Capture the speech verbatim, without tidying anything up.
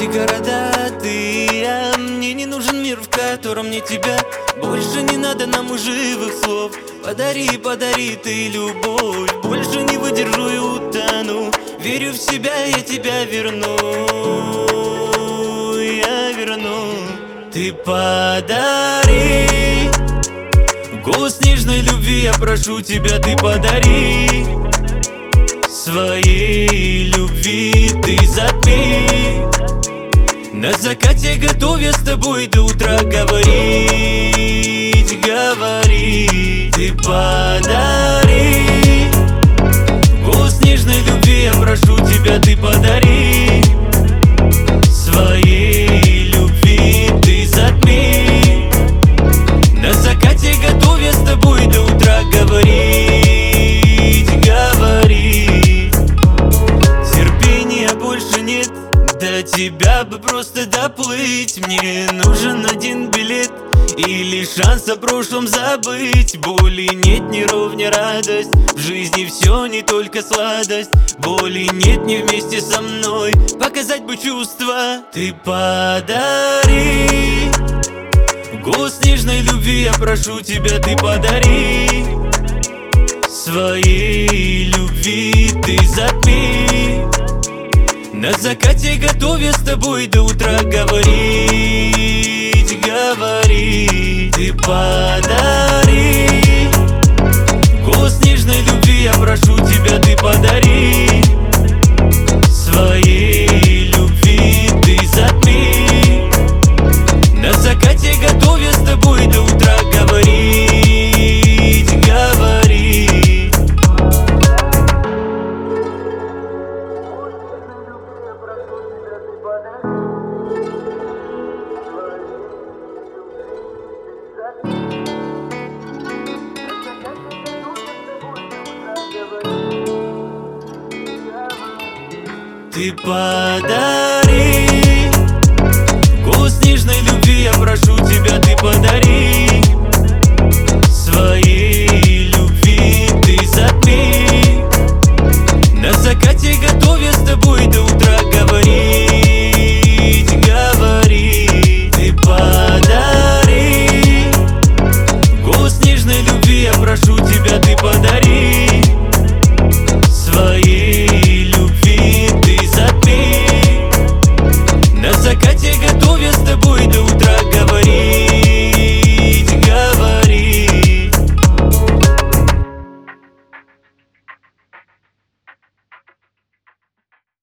эти города, ты и я. Мне не нужен мир, в котором нет тебя. Больше не надо нам живых слов. Подари, подари ты любовь. Больше не выдержу и утону. Верю в себя, я тебя верну. Я верну. Ты подари голос нежной любви, я прошу тебя, ты подари. Своей любви ты затми. На закате готов я с тобой до утра говорить, говорить. Ты подари голос нежной любви, я прошу тебя, ты подари. Своей любви ты затми. На закате готов я с тобой до утра говорить, говорить. Терпения больше нет, до тебя бы просто доплыть. Мне нужен один билет или шанс о прошлом забыть. Боли нет, не ровня радость. В жизни все не только сладость. Боли нет, не вместе со мной. Показать бы чувства. Ты подари голос нежной любви, я прошу тебя, ты подари. Своей любви ты затми. На закате готов я с тобой до утра говорить, говорить. Ты подари голос нежной любви, я прошу тебя, ты подари. Своей любви ты затми. На закате готов я с тобой до утра говорить, говорить. Ты подари голос нежной любви, я прошу тебя, ты подари.